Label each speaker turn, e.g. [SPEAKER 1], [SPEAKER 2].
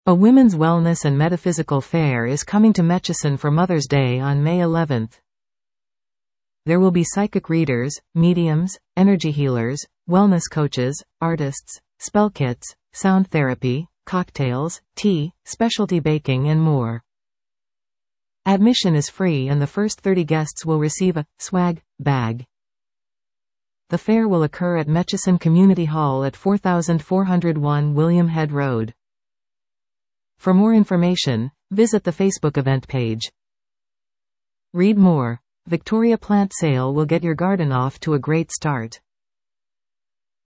[SPEAKER 1] A women's wellness and metaphysical fair is coming to Metchison for Mother's Day on May 11th. There will be psychic readers, mediums, energy healers, wellness coaches, artists, spell kits, sound therapy, cocktails, tea, specialty baking and more. Admission is free and the first 30 guests will receive a swag bag. The fair will occur at Metchison Community Hall at 4401 William Head Road. For more information, visit the Facebook event page. Read more. Victoria Plant Sale will get your garden off to a great start.